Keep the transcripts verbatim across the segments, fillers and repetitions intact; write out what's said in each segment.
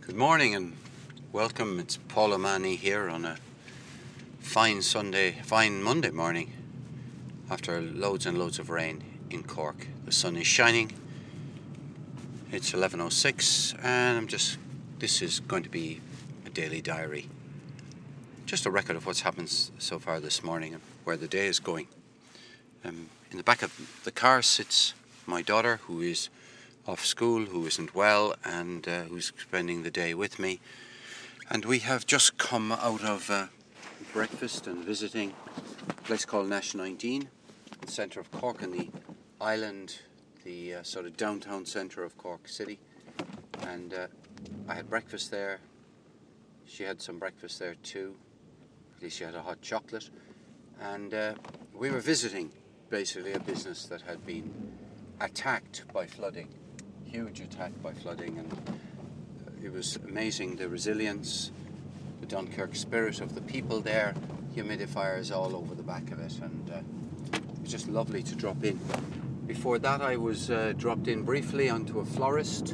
Good morning and welcome. It's Paul O'Mahony here on a fine Sunday, fine Monday morning after loads and loads of rain in Cork. The sun is shining. It's eleven oh six and I'm just, this is going to be a daily diary. Just a record of what's happened so far this morning and where the day is going. Um, in the back of the car sits my daughter, who is off school, who isn't well, and uh, who's spending the day with me. And we have just come out of uh, breakfast and visiting a place called Nash nineteen, the centre of Cork in the island, the uh, sort of downtown centre of Cork City. And uh, I had breakfast there. She had some breakfast there too. At least she had a hot chocolate. And uh, we were visiting basically a business that had been attacked by flooding. Huge attack by flooding, and it was amazing, the resilience, the Dunkirk spirit of the people there, humidifiers all over the back of it, and uh, it was just lovely to drop in. Before that I was uh, dropped in briefly onto a florist.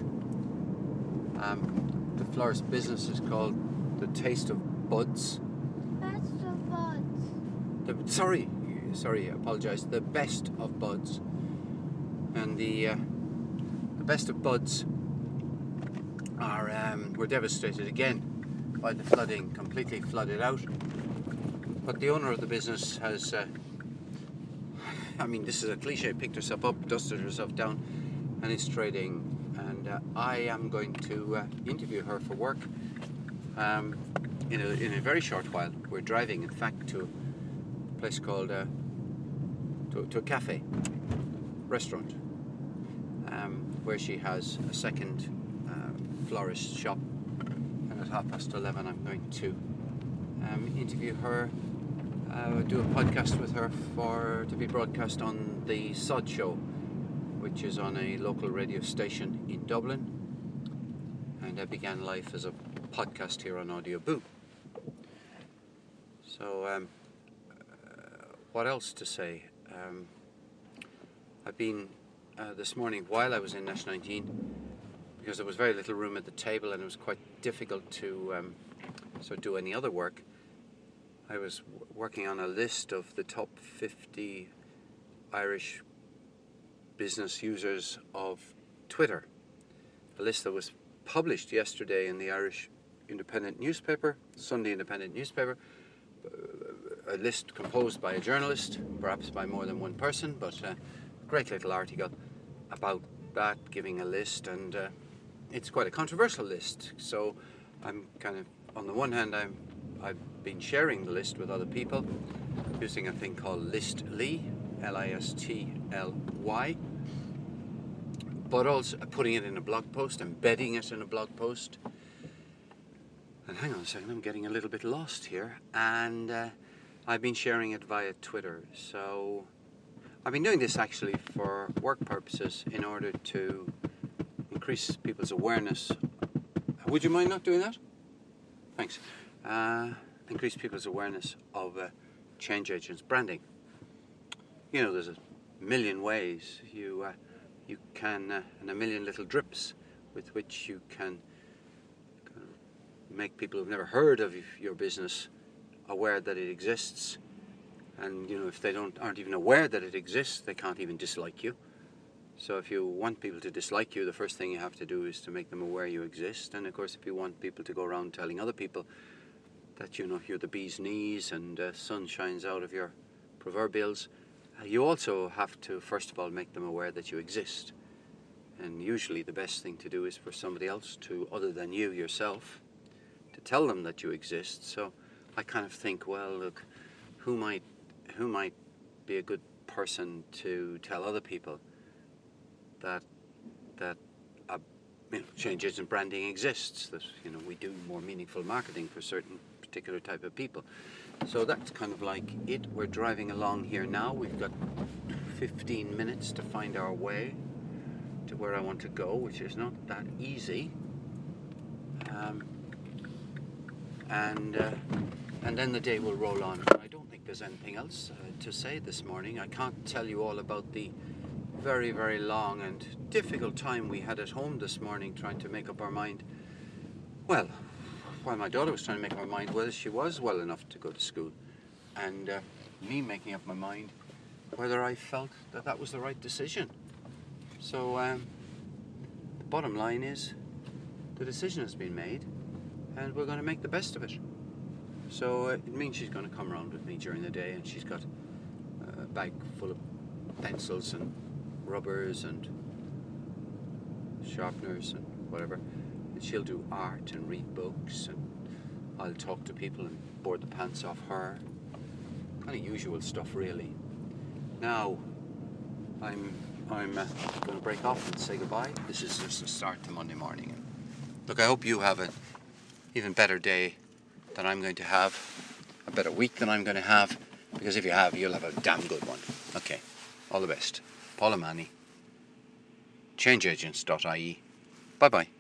Um, the florist business is called The Taste of Buds. Best of Buds. The, sorry, sorry, I apologise. The Best of Buds. And the uh, The Best of Buds are um, were devastated again by the flooding, completely flooded out. But the owner of the business has, uh, I mean, this is a cliche, picked herself up, dusted herself down, and is trading. And uh, I am going to uh, interview her for work um, in, a, in a very short while. We're driving, in fact, to a place called, uh, to, to a cafe, restaurant. Um, where she has a second uh, florist shop, and at half past eleven I'm going to um, interview her, uh, do a podcast with her for to be broadcast on the Sod Show, which is on a local radio station in Dublin, and I began life as a podcast here on Audio Boo. So um, uh, what else to say? Um, I've been Uh, this morning while I was in Nash nineteen, because there was very little room at the table and it was quite difficult to um, sort of do any other work. I was w- working on a list of the top fifty Irish business users of Twitter, a list that was published yesterday in the Irish Independent newspaper, Sunday Independent newspaper, a list composed by a journalist, perhaps by more than one person, but uh, great little article about that, giving a list, and uh, it's quite a controversial list. So I'm kind of, on the one hand, I'm I've been sharing the list with other people using a thing called Listly, L I S T L Y, but also putting it in a blog post, embedding it in a blog post. And hang on a second, I'm getting a little bit lost here. And uh, I've been sharing it via Twitter. So I've been doing this actually for work purposes in order to increase people's awareness. Would you mind not doing that? Thanks. Uh, increase people's awareness of uh, change agents branding. You know, there's a million ways you uh, you can, uh, and a million little drips with which you can kind of make people who've never heard of your business aware that it exists. And, you know, if they don't aren't even aware that it exists, they can't even dislike you. So if you want people to dislike you, the first thing you have to do is to make them aware you exist. And, of course, if you want people to go around telling other people that, you know, you're the bee's knees and uh, sun shines out of your proverbials, uh, you also have to, first of all, make them aware that you exist. And usually the best thing to do is for somebody else to, other than you yourself, to tell them that you exist. So I kind of think, well, look, who might who might be a good person to tell other people that that uh, you know, change agent branding exists, that, you know, we do more meaningful marketing for certain particular type of people. So that's kind of like it. We're driving along here now. We've got fifteen minutes to find our way to where I want to go, which is not that easy. Um, and uh, and then the day will roll on. I don't think there's anything else uh, to say this morning. I can't tell you all about the very, very long and difficult time we had at home this morning trying to make up our mind Well, while my daughter was trying to make up her mind whether she was well enough to go to school, and uh, me making up my mind whether I felt that that was the right decision. So um, the bottom line is the decision has been made and we're going to make the best of it. So uh, it means she's going to come around with me during the day, and she's got a bag full of pencils and rubbers and sharpeners and whatever, and she'll do art and read books, and I'll talk to people and board the pants off her. Kind of usual stuff, really. Now I'm I'm uh, going to break off and say goodbye. This is just the start to Monday morning. Look, I hope you have an even better day than I'm going to have, a better week than I'm going to have, because if you have, you'll have a damn good one. Okay, all the best. Paul O'Mahony, change agents dot I E. Bye bye.